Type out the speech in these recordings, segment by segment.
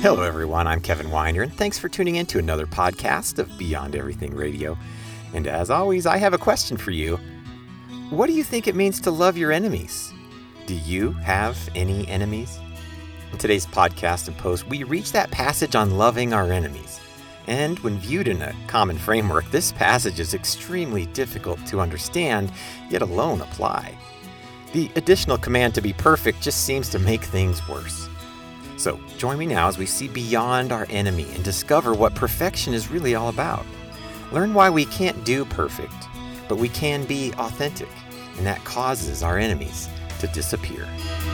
Hello, everyone. I'm Kevin Weiner, and thanks for tuning in to another podcast of Beyond Everything Radio. And as always, I have a question for you. What do you think it means to love your enemies? Do you have any enemies? In today's podcast and post, we reach that passage on loving our enemies. And when viewed in a common framework, this passage is extremely difficult to understand, yet alone apply. The additional command to be perfect just seems to make things worse. So join me now as we see beyond our enemy and discover what perfection is really all about. Learn why we can't do perfect, but we can be authentic, and that causes our enemies to disappear.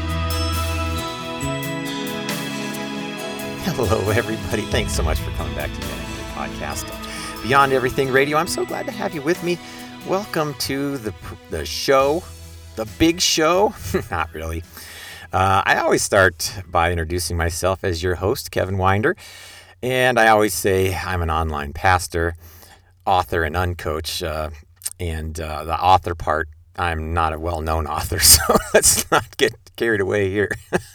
Hello, everybody. Thanks so much for coming back to the podcast, Beyond Everything Radio. I'm so glad to have you with me. Welcome to the show, the big show. Not really. I always start by introducing myself as your host, Kevin Winder, and I always say I'm an online pastor, author, and uncoach, and the author part, I'm not a well-known author, so let's not get carried away here.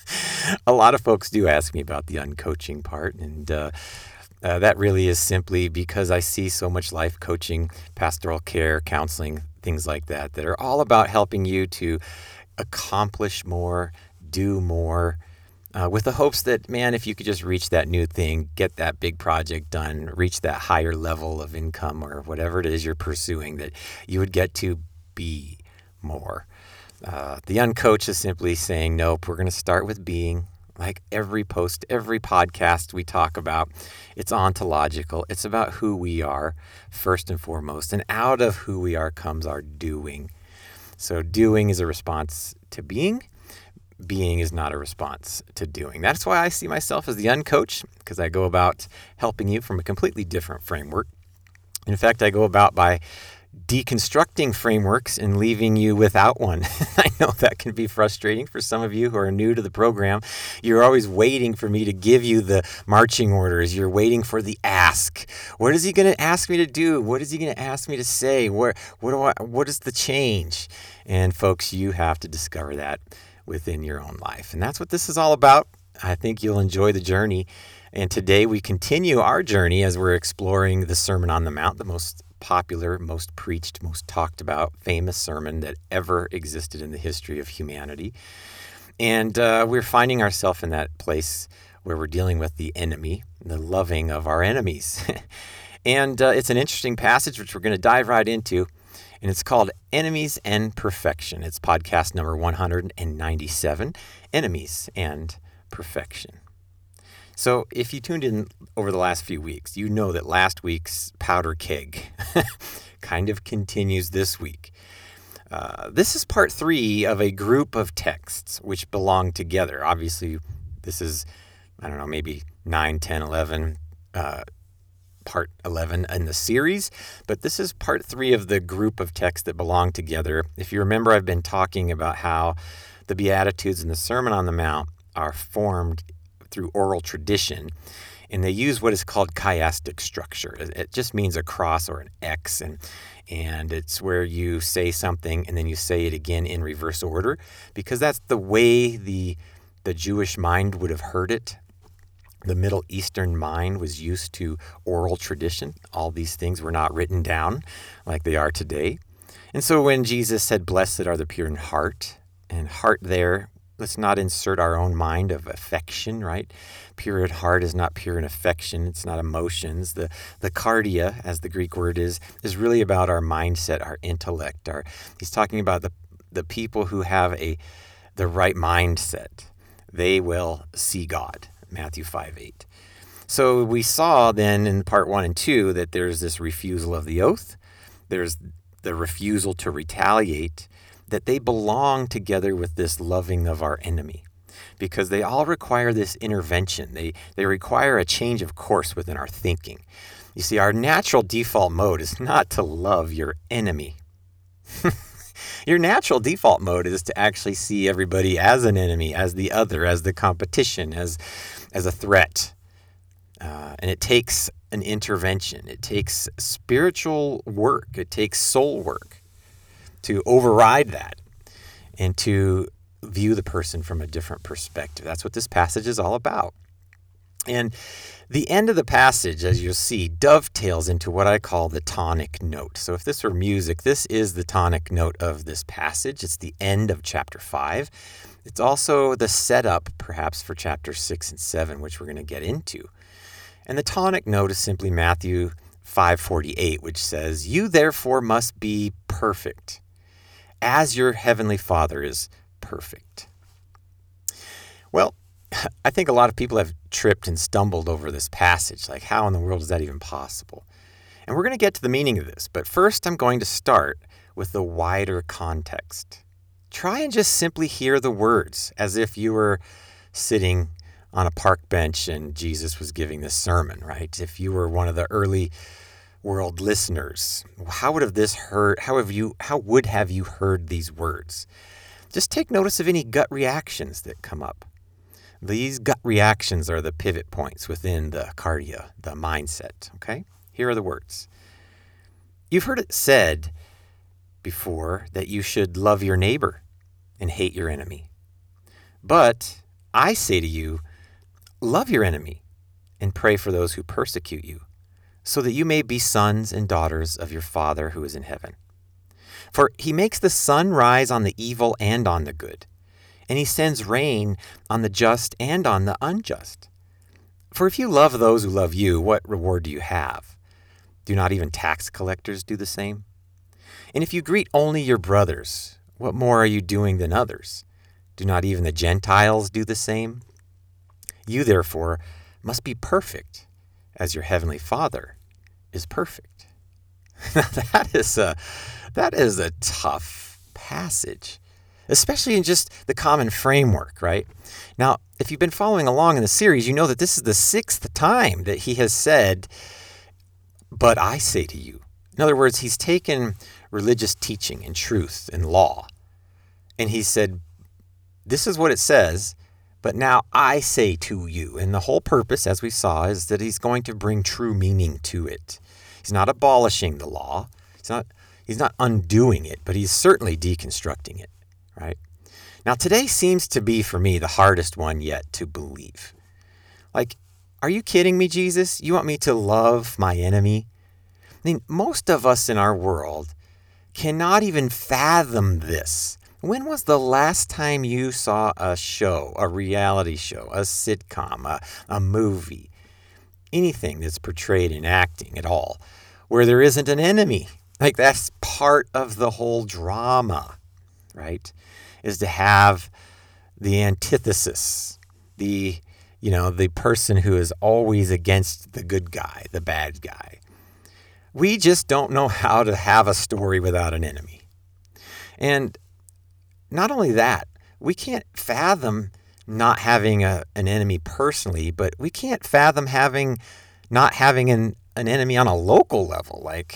A lot of folks do ask me about the uncoaching part, and that really is simply because I see so much life coaching, pastoral care, counseling, things like that are all about helping you to accomplish more, do more, with the hopes that, man, if you could just reach that new thing, get that big project done, reach that higher level of income or whatever it is you're pursuing, that you would get to be more. The uncoach is simply saying, nope, we're going to start with being. Like every post, every podcast we talk about, it's ontological. It's about who we are first and foremost. And out of who we are comes our doing. So doing is a response to being. Being is not a response to doing. That's why I see myself as the uncoach, because I go about helping you from a completely different framework. In fact, I go about by deconstructing frameworks and leaving you without one. I know that can be frustrating for some of you who are new to the program. You're always waiting for me to give you the marching orders. You're waiting for the ask. What is he going to ask me to do? What is he going to ask me to say? What is the change? And folks, you have to discover that within your own life. And that's what this is all about. I think you'll enjoy the journey. And today we continue our journey as we're exploring the Sermon on the Mount, the most popular, most preached, most talked about, famous sermon that ever existed in the history of humanity. And we're finding ourselves in that place where we're dealing with the enemy, the loving of our enemies. And it's an interesting passage, which we're going to dive right into. And it's called Enemies and Perfection. It's podcast number 197, Enemies and Perfection. So if you tuned in over the last few weeks, you know that last week's powder keg kind of continues this week. This is part 3 of a group of texts which belong together. Obviously, this is, maybe 9, 10, 11, part 11 in the series, but this is part 3 of the group of texts that belong together. If you remember, I've been talking about how the Beatitudes and the Sermon on the Mount are formed through oral tradition, and they use what is called chiastic structure. It just means a cross or an X, and it's where you say something and then you say it again in reverse order, because that's the way the Jewish mind would have heard it. The Middle Eastern mind was used to oral tradition. All these things were not written down like they are today. And so when Jesus said, "Blessed are the pure in heart," and heart there, let's not insert our own mind of affection, right? Pure at heart is not pure in affection. It's not emotions. The cardia, as the Greek word is really about our mindset, our intellect. He's talking about the people who have the right mindset. They will see God. Matthew 5:8. So we saw then in part 1 and 2 that there's this refusal of the oath. There's the refusal to retaliate, that they belong together with this loving of our enemy, because they all require this intervention. They require a change of course within our thinking. You see, our natural default mode is not to love your enemy. Your natural default mode is to actually see everybody as an enemy, as the other, as the competition, as a threat. And it takes an intervention. It takes spiritual work. It takes soul work to override that and to view the person from a different perspective. That's what this passage is all about. And the end of the passage, as you'll see, dovetails into what I call the tonic note. So if this were music, this is the tonic note of this passage. It's the end of chapter 5. It's also the setup, perhaps, for chapter 6 and 7, which we're going to get into. And the tonic note is simply Matthew 5:48, which says, "You therefore must be perfect, as your heavenly Father is perfect." Well, I think a lot of people have tripped and stumbled over this passage. Like, how in the world is that even possible? And we're going to get to the meaning of this. But first, I'm going to start with the wider context. Try and just simply hear the words as if you were sitting on a park bench and Jesus was giving this sermon, right? If you were one of the early world listeners, how would have you heard these words? Just take notice of any gut reactions that come up. These gut reactions are the pivot points within the cardia, the mindset, okay? Here are the words. You've heard it said before that you should love your neighbor and hate your enemy. But I say to you, love your enemy and pray for those who persecute you, so that you may be sons and daughters of your Father who is in heaven. For he makes the sun rise on the evil and on the good, and he sends rain on the just and on the unjust. For if you love those who love you, what reward do you have? Do not even tax collectors do the same? And if you greet only your brothers, what more are you doing than others? Do not even the Gentiles do the same? You, therefore, must be perfect, as your heavenly Father is perfect. Now, that is a tough passage, especially in just the common framework, right? Now, if you've been following along in the series, you know that this is the 6th time that he has said, "But I say to you." In other words, he's taken religious teaching and truth and law, and he said, this is what it says, but now I say to you. And the whole purpose, as we saw, is that he's going to bring true meaning to it. He's not abolishing the law. He's not undoing it, but he's certainly deconstructing it, right? Now, today seems to be, for me, the hardest one yet to believe. Like, are you kidding me, Jesus? You want me to love my enemy? I mean, most of us in our world cannot even fathom this. When was the last time you saw a show, a reality show, a sitcom, a movie, anything that's portrayed in acting at all, where there isn't an enemy? Like, that's part of the whole drama, right? Is to have the antithesis, the person who is always against the good guy, the bad guy. We just don't know how to have a story without an enemy. And not only that, we can't fathom not having an enemy personally, but we can't fathom not having an enemy on a local level. Like,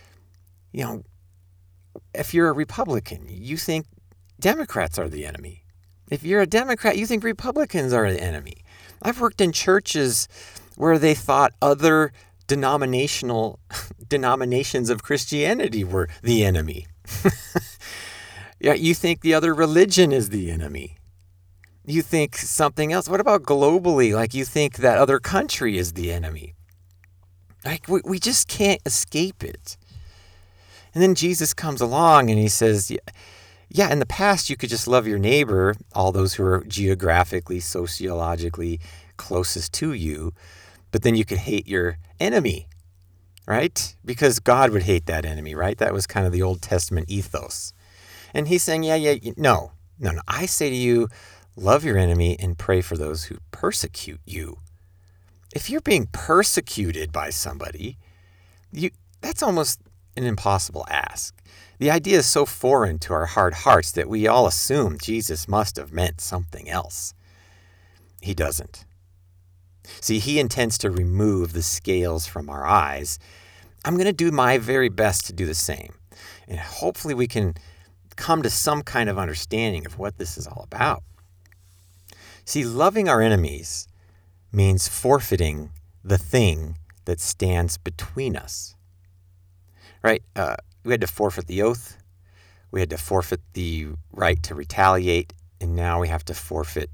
if you're a Republican, you think Democrats are the enemy. If you're a Democrat, you think Republicans are the enemy. I've worked in churches where they thought other denominations of Christianity were the enemy. Yeah, you think the other religion is the enemy. You think something else. What about globally? Like, you think that other country is the enemy. Like, we just can't escape it. And then Jesus comes along and he says, yeah, in the past you could just love your neighbor, all those who are geographically, sociologically closest to you, but then you could hate your enemy, right? Because God would hate that enemy, right? That was kind of the Old Testament ethos. And he's saying, no. I say to you, love your enemy and pray for those who persecute you. If you're being persecuted by somebody, that's almost an impossible ask. The idea is so foreign to our hard hearts that we all assume Jesus must have meant something else. He doesn't. See, he intends to remove the scales from our eyes. I'm going to do my very best to do the same. And hopefully we can come to some kind of understanding of what this is all about. See, loving our enemies means forfeiting the thing that stands between us. Right? We had to forfeit the oath. We had to forfeit the right to retaliate. And now we have to forfeit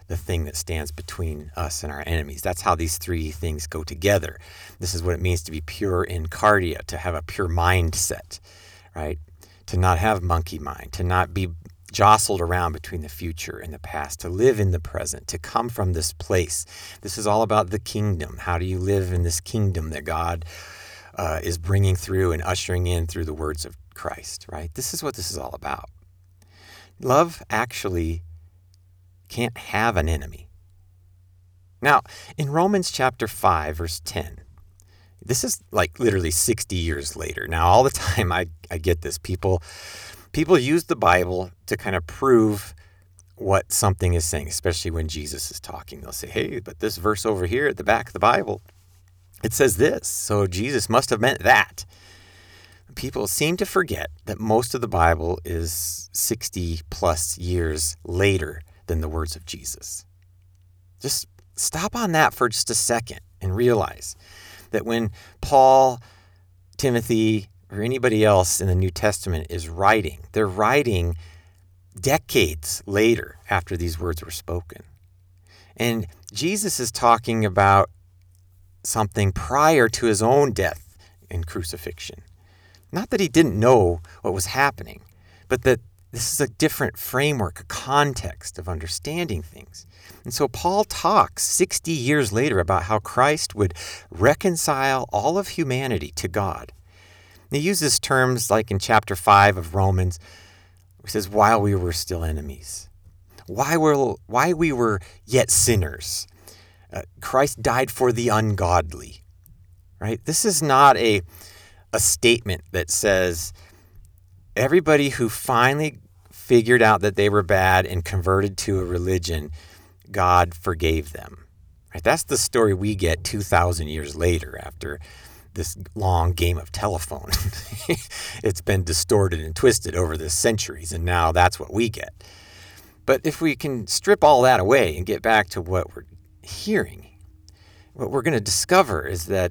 the thing that stands between us and our enemies. That's how these three things go together. This is what it means to be pure in cardia, to have a pure mindset, right? To not have monkey mind, to not be jostled around between the future and the past, to live in the present, to come from this place. This is all about the kingdom. How do you live in this kingdom that God is bringing through and ushering in through the words of Christ, right? This is what this is all about. Love actually can't have an enemy. Now, in Romans chapter 5, verse 10, this is like literally 60 years later. Now, all the time I get this. People use the Bible to kind of prove what something is saying, especially when Jesus is talking. They'll say, hey, but this verse over here at the back of the Bible, it says this, so Jesus must have meant that. People seem to forget that most of the Bible is 60 plus years later than the words of Jesus. Just stop on that for just a second and realize that when Paul, Timothy, or anybody else in the New Testament is writing, they're writing decades later after these words were spoken. And Jesus is talking about something prior to his own death and crucifixion. Not that he didn't know what was happening, but that this is a different framework, a context of understanding things. And so Paul talks 60 years later about how Christ would reconcile all of humanity to God. And he uses terms like in chapter 5 of Romans, he says, while we were still enemies, why we were yet sinners, Christ died for the ungodly, right? This is not a statement that says everybody who finally figured out that they were bad and converted to a religion, God forgave them. Right? That's the story we get 2,000 years later after this long game of telephone. It's been distorted and twisted over the centuries, and now that's what we get. But if we can strip all that away and get back to what we're hearing, what we're going to discover is that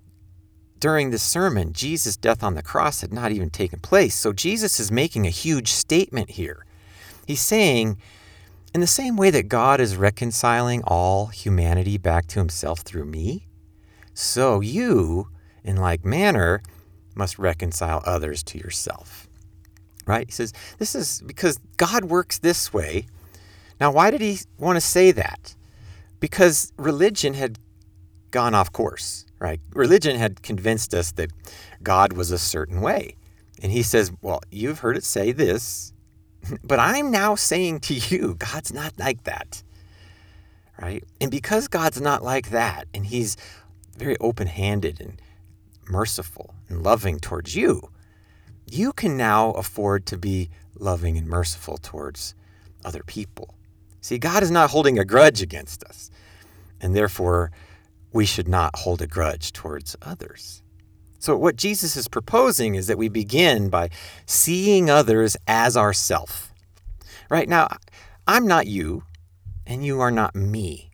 during this sermon, Jesus' death on the cross had not even taken place. So Jesus is making a huge statement here. He's saying, in the same way that God is reconciling all humanity back to himself through me, so you, in like manner, must reconcile others to yourself. Right? He says, this is because God works this way. Now, why did he want to say that? Because religion had gone off course. Right? Religion had convinced us that God was a certain way. And he says, well, you've heard it say this, but I'm now saying to you, God's not like that. Right? And because God's not like that, and he's very open-handed and merciful and loving towards you, you can now afford to be loving and merciful towards other people. See, God is not holding a grudge against us, and therefore we should not hold a grudge towards others. So what Jesus is proposing is that we begin by seeing others as ourself. Right now, I'm not you, and you are not me.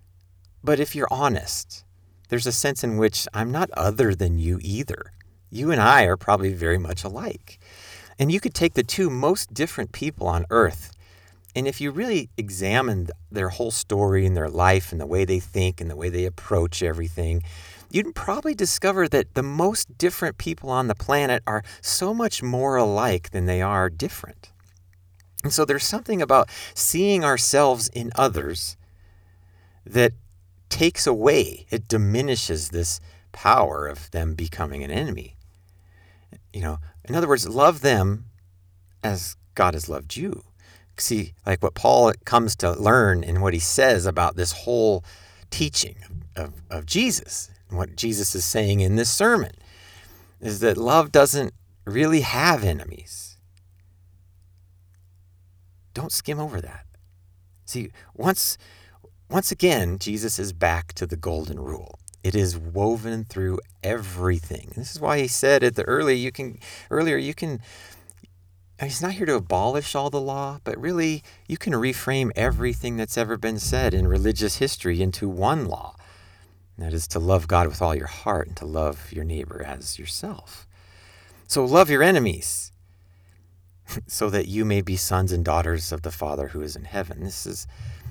But if you're honest, there's a sense in which I'm not other than you either. You and I are probably very much alike. And you could take the two most different people on earth, and if you really examined their whole story and their life and the way they think and the way they approach everything, you'd probably discover that the most different people on the planet are so much more alike than they are different. And so there's something about seeing ourselves in others that takes away, it diminishes this power of them becoming an enemy. You know, in other words, love them as God has loved you. See, like what Paul comes to learn in what he says about this whole teaching of Jesus, and what Jesus is saying in this sermon, is that love doesn't really have enemies. Don't skim over that. See, once again, Jesus is back to the golden rule. It is woven through everything. This is why he said at the earlier, he's not here to abolish all the law, but really you can reframe everything that's ever been said in religious history into one law. And that is to love God with all your heart and to love your neighbor as yourself. So love your enemies so that you may be sons and daughters of the Father who is in heaven. This is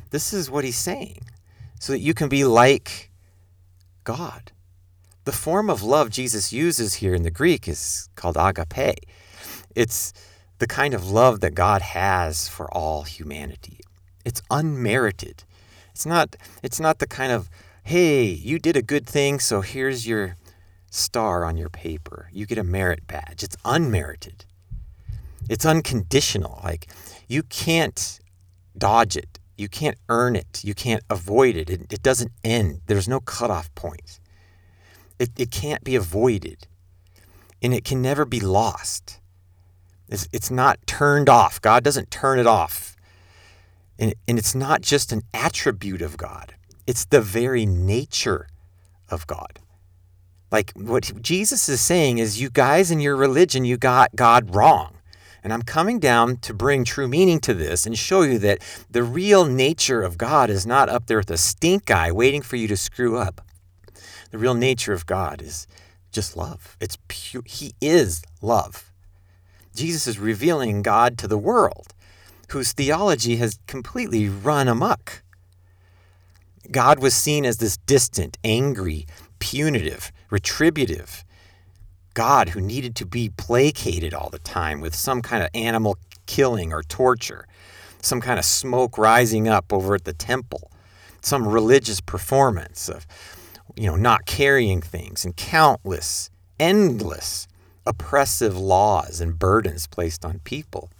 This is what he's saying, so that you can be like God. The form of love Jesus uses here in the Greek is called agape. It's the kind of love that God has for all humanity. It's unmerited. It's not the kind of, hey, you did a good thing, so here's your star on your paper. You get a merit badge. It's unmerited. It's unconditional. Like, you can't dodge it. You can't earn it. You can't avoid it. It doesn't end. There's no cutoff point. It can't be avoided. And it can never be lost. It's not turned off. God doesn't turn it off. And it's not just an attribute of God. It's the very nature of God. Like, what Jesus is saying is, you guys in your religion, you got God wrong. And I'm coming down to bring true meaning to this and show you that the real nature of God is not up there with a stink eye waiting for you to screw up. The real nature of God is just love. It's pure. He is love. Jesus is revealing God to the world, whose theology has completely run amok. God was seen as this distant, angry, punitive, retributive God who needed to be placated all the time with some kind of animal killing or torture, some kind of smoke rising up over at the temple, some religious performance of, not carrying things, and countless, endless, oppressive laws and burdens placed on people.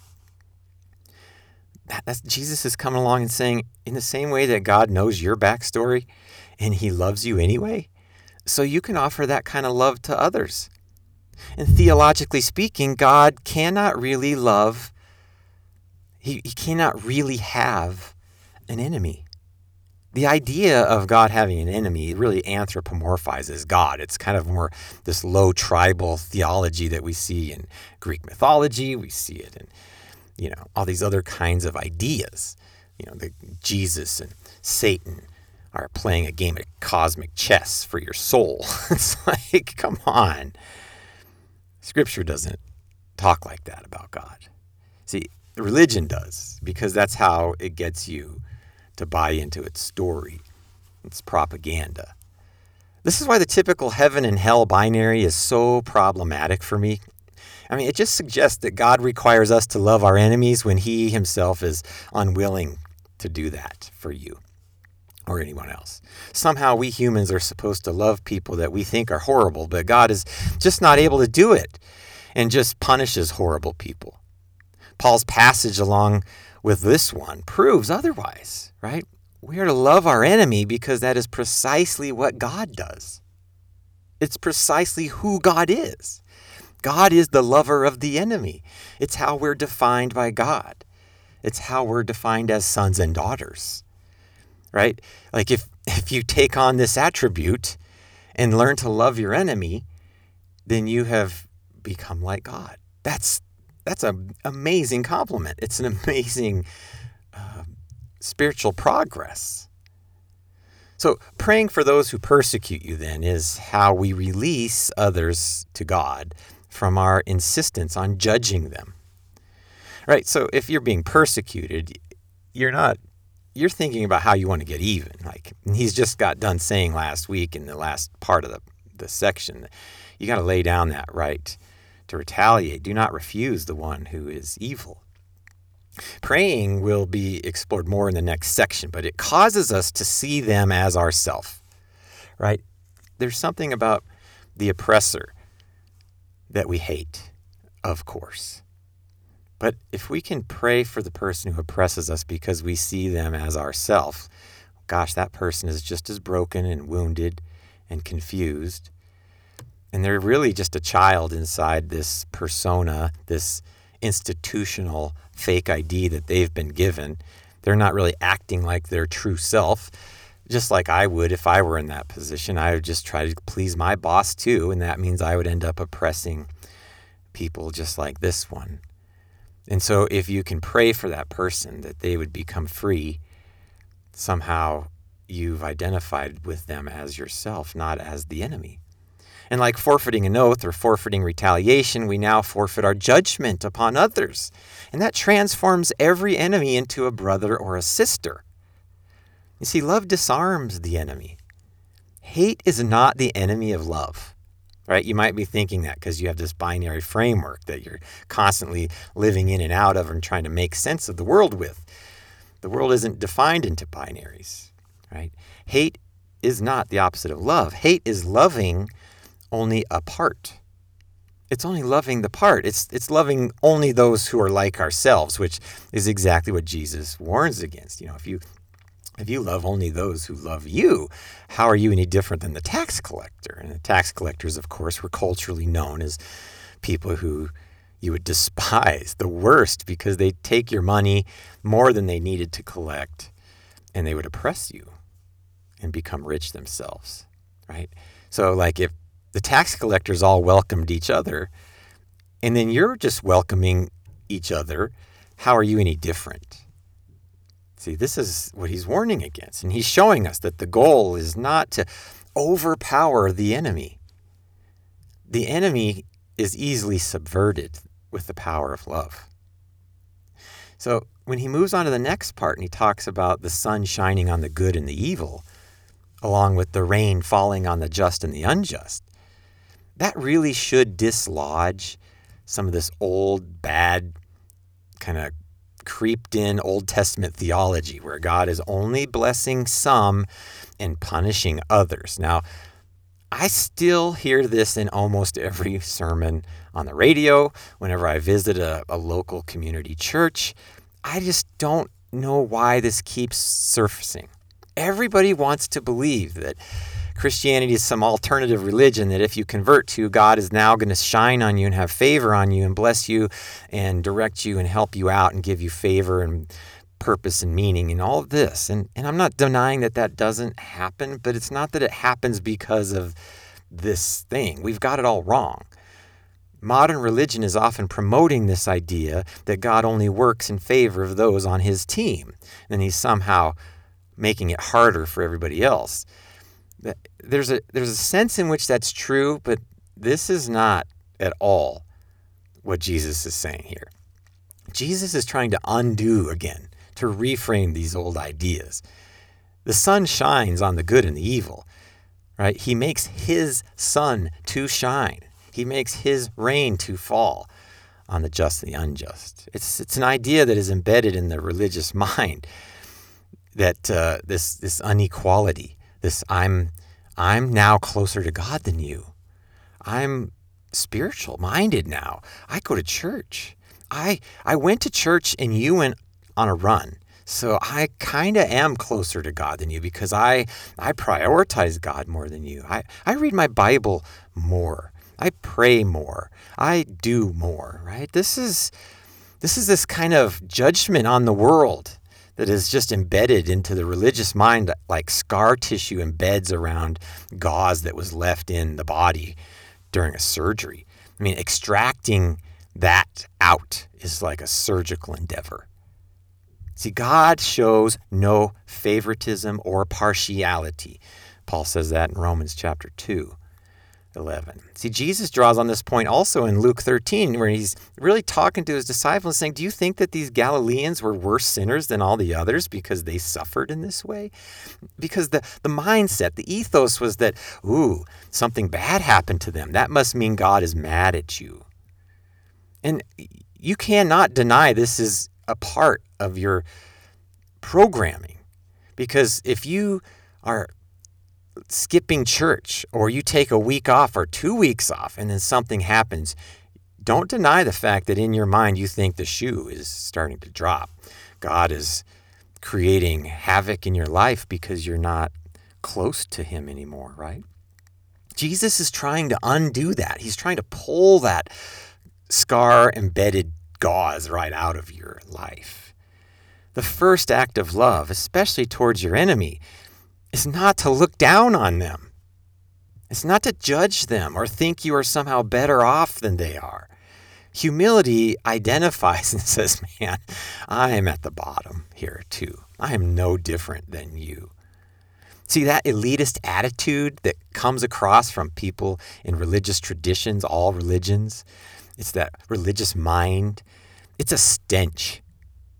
That's Jesus is coming along and saying, in the same way that God knows your backstory and he loves you anyway, so you can offer that kind of love to others. And theologically speaking, God cannot really love, he cannot really have an enemy. The idea of God having an enemy really anthropomorphizes God. It's kind of more this low tribal theology that we see in Greek mythology. We see it in, all these other kinds of ideas. The Jesus and Satan are playing a game of cosmic chess for your soul. It's like, come on. Scripture doesn't talk like that about God. See, religion does, because that's how it gets you to buy into its story, its propaganda. This is why the typical heaven and hell binary is so problematic for me. I mean, it just suggests that God requires us to love our enemies when he himself is unwilling to do that for you or anyone else. Somehow we humans are supposed to love people that we think are horrible, but God is just not able to do it and just punishes horrible people. Paul's passage along with this one proves otherwise, right? We are to love our enemy because that is precisely what God does. It's precisely who God is. God is the lover of the enemy. It's how we're defined by God. It's how we're defined as sons and daughters, right? Like if you take on this attribute and learn to love your enemy, then you have become like God. That's an amazing compliment. It's an amazing spiritual progress. So praying for those who persecute you then is how we release others to God from our insistence on judging them. Right? So if you're being persecuted, you're thinking about how you want to get even. Like he's just got done saying last week in the last part of the section, you got to lay down that right to retaliate. Do not refuse the one who is evil. Praying will be explored more in the next section, but it causes us to see them as ourself, right? There's something about the oppressor that we hate, of course. But if we can pray for the person who oppresses us because we see them as ourself, gosh, that person is just as broken and wounded and confused. And they're really just a child inside this persona, this institutional fake ID that they've been given. They're not really acting like their true self, just like I would if I were in that position. I would just try to please my boss too, and that means I would end up oppressing people just like this one. And so if you can pray for that person that they would become free, somehow you've identified with them as yourself, not as the enemy. And like forfeiting an oath or forfeiting retaliation, we now forfeit our judgment upon others. And that transforms every enemy into a brother or a sister. You see, love disarms the enemy. Hate is not the enemy of love, right? You might be thinking that because you have this binary framework that you're constantly living in and out of and trying to make sense of the world with. The world isn't defined into binaries, right? Hate is not the opposite of love. Hate is loving only a part. It's only loving the part. It's loving only those who are like ourselves, which is exactly what Jesus warns against. If you love only those who love you, how are you any different than the tax collector? And the tax collectors, of course, were culturally known as people who you would despise, the worst, because they take your money more than they needed to collect, and they would oppress you and become rich themselves, right? So like if the tax collectors all welcomed each other, and then you're just welcoming each other, how are you any different? See, this is what he's warning against, and he's showing us that the goal is not to overpower the enemy. The enemy is easily subverted with the power of love. So when he moves on to the next part and he talks about the sun shining on the good and the evil, along with the rain falling on the just and the unjust, that really should dislodge some of this old, bad, kind of creeped in Old Testament theology where God is only blessing some and punishing others. Now, I still hear this in almost every sermon on the radio, whenever I visit a local community church. I just don't know why this keeps surfacing. Everybody wants to believe that Christianity is some alternative religion that if you convert to, God is now going to shine on you and have favor on you and bless you and direct you and help you out and give you favor and purpose and meaning and all of this. And I'm not denying that doesn't happen, but it's not that it happens because of this thing. We've got it all wrong. Modern religion is often promoting this idea that God only works in favor of those on his team, and he's somehow making it harder for everybody else. There's a sense in which that's true, but this is not at all what Jesus is saying here. Jesus is trying to undo again, to reframe these old ideas. The sun shines on the good and the evil, right? He makes his sun to shine. He makes his rain to fall on the just and the unjust. It's an idea that is embedded in the religious mind, that this inequality, this I'm now closer to God than you. I'm spiritual minded now. I go to church. I went to church and you went on a run. So I kind of am closer to God than you because I prioritize God more than you. I read my Bible more. I pray more. I do more, right? This is this kind of judgment on the world that is just embedded into the religious mind like scar tissue embeds around gauze that was left in the body during a surgery. I mean, extracting that out is like a surgical endeavor. See, God shows no favoritism or partiality. Paul says that in Romans chapter 2:11. See, Jesus draws on this point also in Luke 13, where he's really talking to his disciples saying, do you think that these Galileans were worse sinners than all the others because they suffered in this way? Because the mindset, the ethos was that, something bad happened to them. That must mean God is mad at you. And you cannot deny this is a part of your programming. Because if you are skipping church or you take a week off or 2 weeks off and then something happens, don't deny the fact that in your mind you think the shoe is starting to drop. God is creating havoc in your life because you're not close to him anymore, right? Jesus is trying to undo that. He's trying to pull that scar-embedded gauze right out of your life. The first act of love, especially towards your enemy, is not to look down on them. It's not to judge them or think you are somehow better off than they are. Humility identifies and says, man, I am at the bottom here too. I am no different than you. See, that elitist attitude that comes across from people in religious traditions, all religions, it's that religious mind. It's a stench.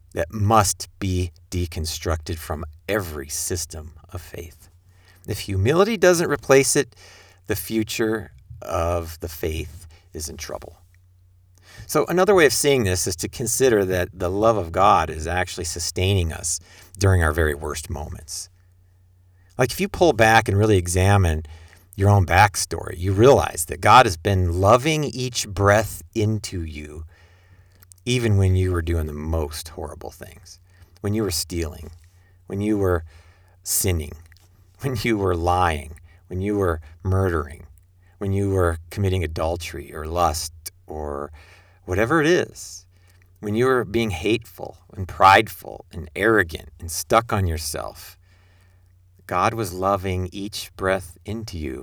that must be deconstructed from every system of faith. If humility doesn't replace it, the future of the faith is in trouble. So another way of seeing this is to consider that the love of God is actually sustaining us during our very worst moments. Like if you pull back and really examine your own backstory, you realize that God has been loving each breath into you, even when you were doing the most horrible things, when you were stealing, when you were sinning, when you were lying, when you were murdering, when you were committing adultery or lust or whatever it is, when you were being hateful and prideful and arrogant and stuck on yourself. God was loving each breath into you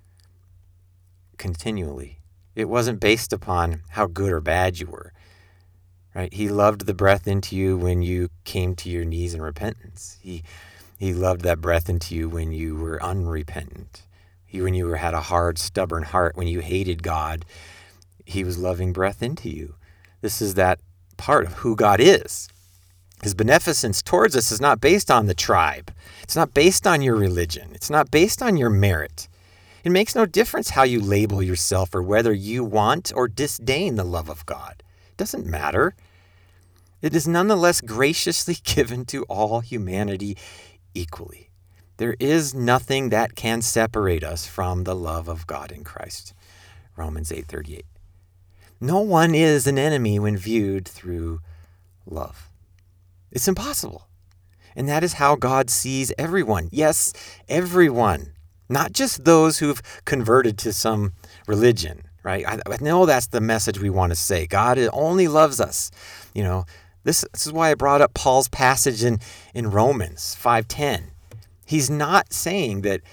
continually. It wasn't based upon how good or bad you were, right? He loved the breath into you when you came to your knees in repentance. He loved that breath into you when you were unrepentant. When you had a hard, stubborn heart, when you hated God, he was loving breath into you. This is that part of who God is. His beneficence towards us is not based on the tribe. It's not based on your religion. It's not based on your merit. It makes no difference how you label yourself or whether you want or disdain the love of God. It doesn't matter. It is nonetheless graciously given to all humanity equally. There is nothing that can separate us from the love of God in Christ. Romans 8:38. No one is an enemy when viewed through love. It's impossible. And that is how God sees everyone. Yes, everyone. Not just those who've converted to some religion, right? I know that's the message we want to say. God only loves us. This is why I brought up Paul's passage in Romans 5:10. He's not saying that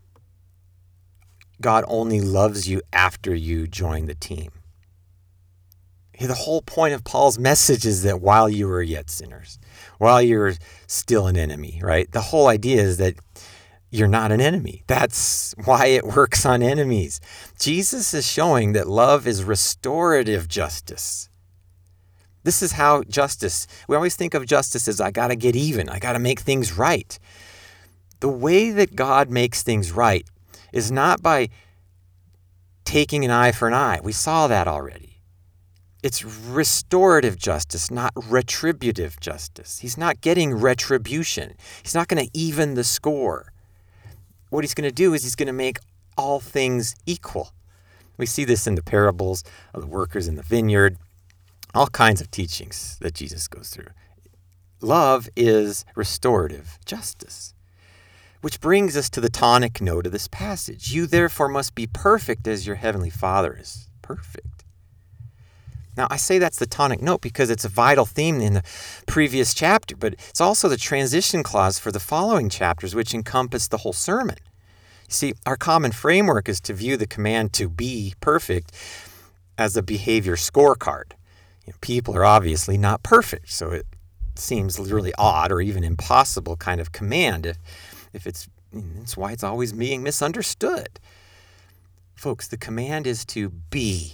God only loves you after you join the team. The whole point of Paul's message is that while you were yet sinners, while you're still an enemy, right? The whole idea is that you're not an enemy. That's why it works on enemies. Jesus is showing that love is restorative justice. This is how justice, we always think of justice as I got to get even. I got to make things right. The way that God makes things right is not by taking an eye for an eye. We saw that already. It's restorative justice, not retributive justice. He's not getting retribution. He's not going to even the score. What he's going to do is he's going to make all things equal. We see this in the parables of the workers in the vineyard, all kinds of teachings that Jesus goes through. Love is restorative justice, which brings us to the tonic note of this passage. You therefore must be perfect as your heavenly Father is perfect. Now, I say that's the tonic note because it's a vital theme in the previous chapter, but it's also the transition clause for the following chapters, which encompass the whole sermon. You see, our common framework is to view the command to be perfect as a behavior scorecard. People are obviously not perfect, so it seems really odd or even impossible kind of command if it's why it's always being misunderstood. Folks, the command is to be.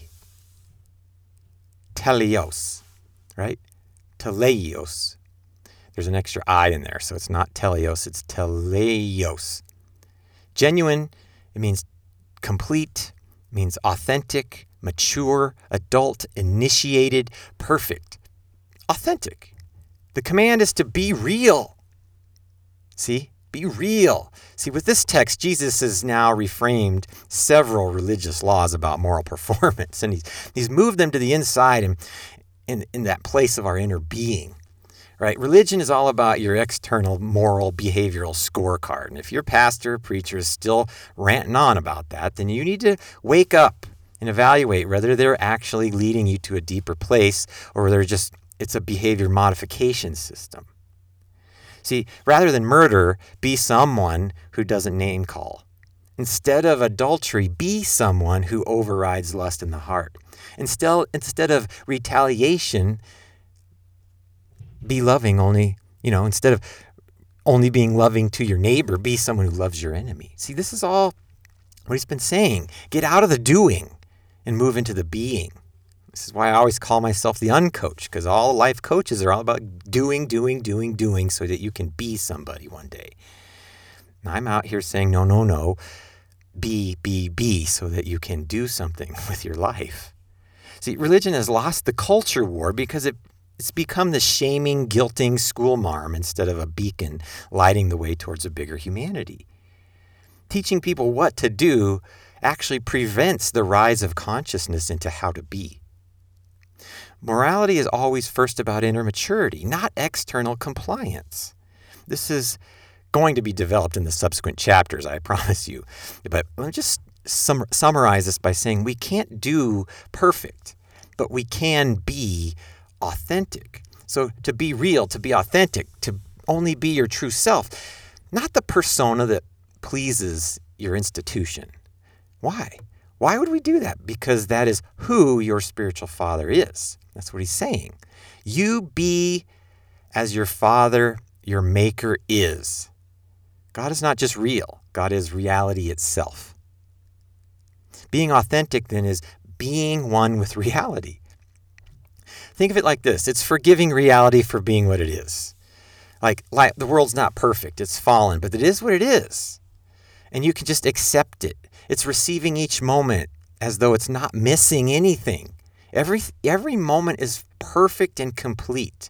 Teleos, right? Teleios. There's an extra I in there, so it's not teleos, it's teleios. Genuine, it means complete, it means authentic, mature, adult, initiated, perfect. Authentic. The command is to be real. See? Be real. See, with this text, Jesus has now reframed several religious laws about moral performance, and he's moved them to the inside and in that place of our inner being, right? Religion is all about your external moral behavioral scorecard, and if your pastor or preacher is still ranting on about that, then you need to wake up and evaluate whether they're actually leading you to a deeper place or whether it's a behavior modification system. See, rather than murder, be someone who doesn't name call. Instead of adultery, be someone who overrides lust in the heart. Instead of retaliation, be loving only, instead of only being loving to your neighbor, be someone who loves your enemy. See, this is all what he's been saying. Get out of the doing and move into the being. This is why I always call myself the uncoach, because all life coaches are all about doing, so that you can be somebody one day. And I'm out here saying, no, be, so that you can do something with your life. See, religion has lost the culture war because it's become the shaming, guilting school marm instead of a beacon lighting the way towards a bigger humanity. Teaching people what to do actually prevents the rise of consciousness into how to be. Morality is always first about inner maturity, not external compliance. This is going to be developed in the subsequent chapters, I promise you. But let me just summarize this by saying we can't do perfect, but we can be authentic. So to be real, to be authentic, to only be your true self, not the persona that pleases your institution. Why? Why would we do that? Because that is who your spiritual father is. That's what he's saying. You be as your father, your maker is. God is not just real. God is reality itself. Being authentic then is being one with reality. Think of it like this. It's forgiving reality for being what it is. Like the world's not perfect. It's fallen, but it is what it is. And you can just accept it. It's receiving each moment as though it's not missing anything. Every moment is perfect and complete.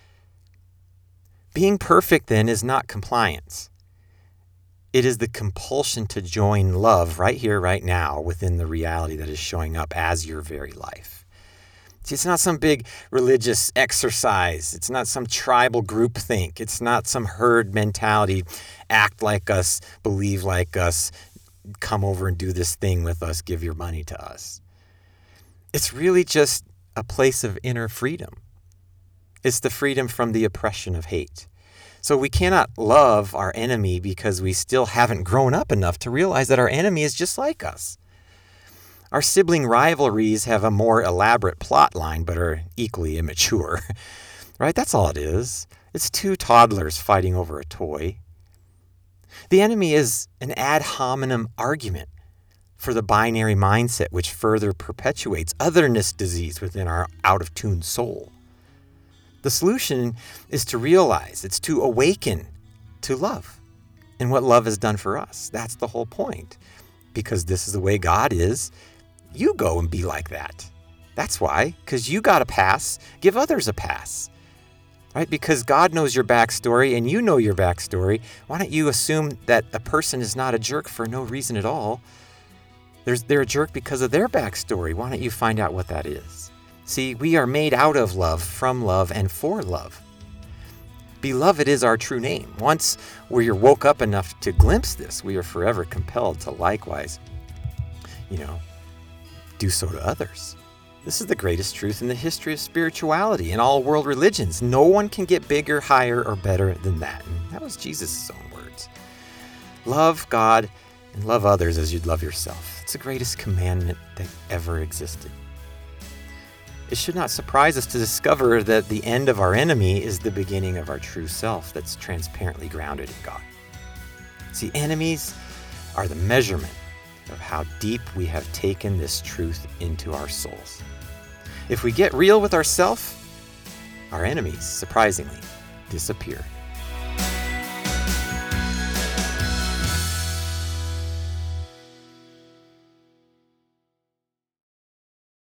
Being perfect then is not compliance. It is the compulsion to join love right here, right now, within the reality that is showing up as your very life. See, it's not some big religious exercise. It's not some tribal groupthink. It's not some herd mentality. Act like us, believe like us, come over and do this thing with us, give your money to us. It's really just a place of inner freedom. It's the freedom from the oppression of hate. So we cannot love our enemy because we still haven't grown up enough to realize that our enemy is just like us. Our sibling rivalries have a more elaborate plot line, but are equally immature. Right? That's all it is. It's two toddlers fighting over a toy. The enemy is an ad hominem argument for the binary mindset, which further perpetuates otherness disease within our out-of-tune soul. The solution is to realize, it's to awaken to love and what love has done for us. That's the whole point. Because this is the way God is, you go and be like that. That's why, because you got a pass, give others a pass. Right? Because God knows your backstory and you know your backstory. Why don't you assume that a person is not a jerk for no reason at all? They're a jerk because of their backstory. Why don't you find out what that is? See, we are made out of love, from love, and for love. Beloved is our true name. Once we are woke up enough to glimpse this, we are forever compelled to likewise, do so to others. This is the greatest truth in the history of spirituality and all world religions. No one can get bigger, higher, or better than that. And that was Jesus' own words. Love God and love others as you'd love yourself. It's the greatest commandment that ever existed. It should not surprise us to discover that the end of our enemy is the beginning of our true self that's transparently grounded in God. See, enemies are the measurement of how deep we have taken this truth into our souls. If we get real with ourselves, our enemies, surprisingly, disappear.